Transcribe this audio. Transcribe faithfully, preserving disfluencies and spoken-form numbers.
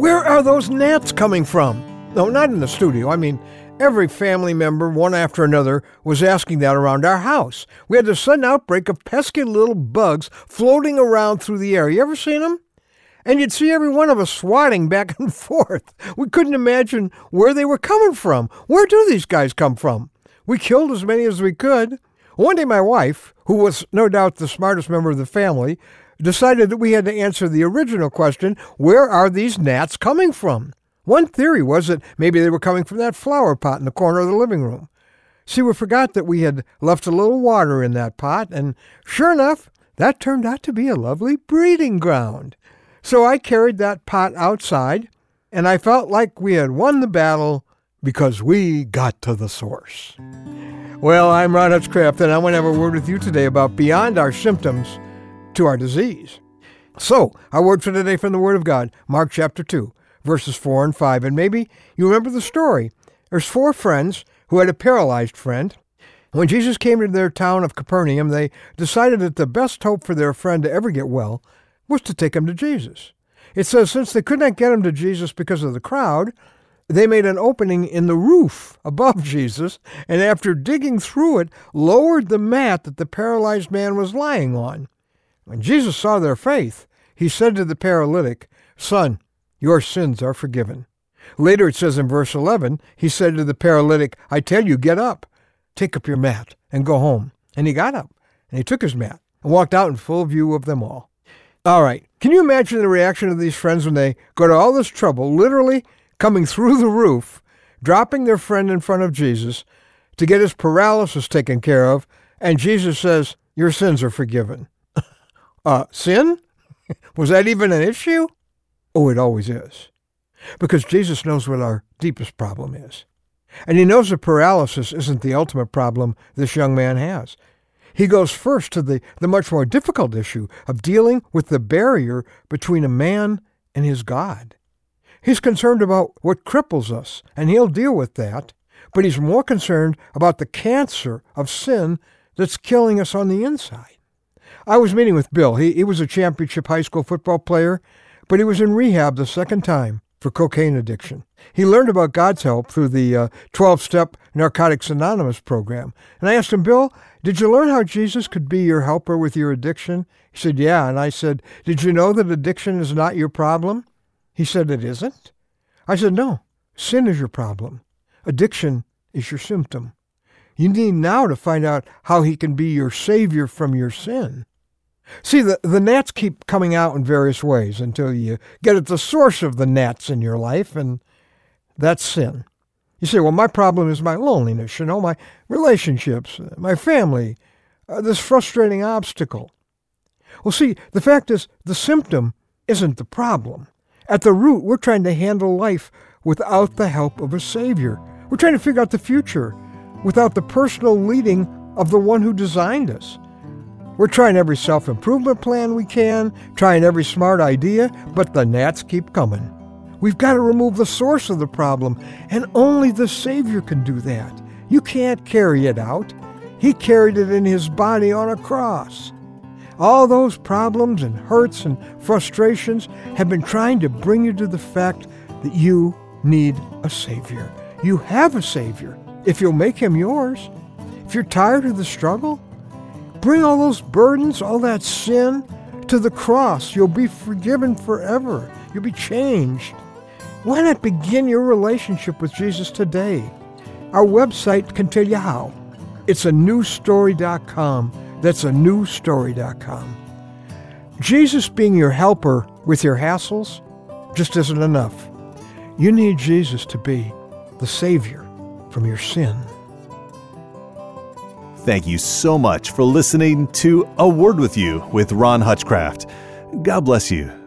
Where are those gnats coming from? No, not in the studio. I mean, every family member, one after another, was asking that around our house. We had a sudden outbreak of pesky little bugs floating around through the air. You ever seen them? And you'd see every one of us swatting back and forth. We couldn't imagine where they were coming from. Where do these guys come from? We killed as many as we could. One day my wife, who was no doubt the smartest member of the family, decided that we had to answer the original question, where are these gnats coming from? One theory was that maybe they were coming from that flower pot in the corner of the living room. See, we forgot that we had left a little water in that pot, and sure enough, that turned out to be a lovely breeding ground. So I carried that pot outside, and I felt like we had won the battle because we got to the source. Well, I'm Ron Hutchcraft, and I want to have a word with you today about beyond our symptoms to our disease. So, our word for today from the Word of God, Mark chapter two, verses four and five. And maybe you remember the story. There's four friends who had a paralyzed friend. When Jesus came to their town of Capernaum, they decided that the best hope for their friend to ever get well was to take him to Jesus. It says since they could not get him to Jesus because of the crowd, they made an opening in the roof above Jesus, and after digging through it, lowered the mat that the paralyzed man was lying on. When Jesus saw their faith, he said to the paralytic, "Son, your sins are forgiven." Later it says in verse eleven, he said to the paralytic, "I tell you, get up, take up your mat, and go home." And he got up, and he took his mat, and walked out in full view of them all. All right, can you imagine the reaction of these friends when they go to all this trouble, literally coming through the roof, dropping their friend in front of Jesus to get his paralysis taken care of, and Jesus says, "Your sins are forgiven." uh, sin? Was that even an issue? Oh, it always is. Because Jesus knows what our deepest problem is. And he knows that paralysis isn't the ultimate problem this young man has. He goes first to the, the much more difficult issue of dealing with the barrier between a man and his God. He's concerned about what cripples us, and he'll deal with that, but he's more concerned about the cancer of sin that's killing us on the inside. I was meeting with Bill. He, he was a championship high school football player, but he was in rehab the second time for cocaine addiction. He learned about God's help through the uh, twelve-step Narcotics Anonymous program. And I asked him, "Bill, did you learn how Jesus could be your helper with your addiction?" He said, "Yeah." And I said, "Did you know that addiction is not your problem?" He said, "It isn't?" I said, "No, sin is your problem. Addiction is your symptom. You need now to find out how he can be your savior from your sin." See, the, the gnats keep coming out in various ways until you get at the source of the gnats in your life, and that's sin. You say, "Well, my problem is my loneliness, you know, my relationships, my family, uh, this frustrating obstacle." Well, see, the fact is, the symptom isn't the problem. At the root, we're trying to handle life without the help of a Savior. We're trying to figure out the future without the personal leading of the one who designed us. We're trying every self-improvement plan we can, trying every smart idea, but the gnats keep coming. We've got to remove the source of the problem, and only the Savior can do that. You can't carry it out. He carried it in his body on a cross. All those problems and hurts and frustrations have been trying to bring you to the fact that you need a Savior. You have a Savior if you'll make him yours. If you're tired of the struggle, bring all those burdens, all that sin to the cross. You'll be forgiven forever. You'll be changed. Why not begin your relationship with Jesus today? Our website can tell you how. It's a new story dot com. That's a new story dot com. Jesus being your helper with your hassles just isn't enough. You need Jesus to be the Savior from your sin. Thank you so much for listening to A Word With You with Ron Hutchcraft. God bless you.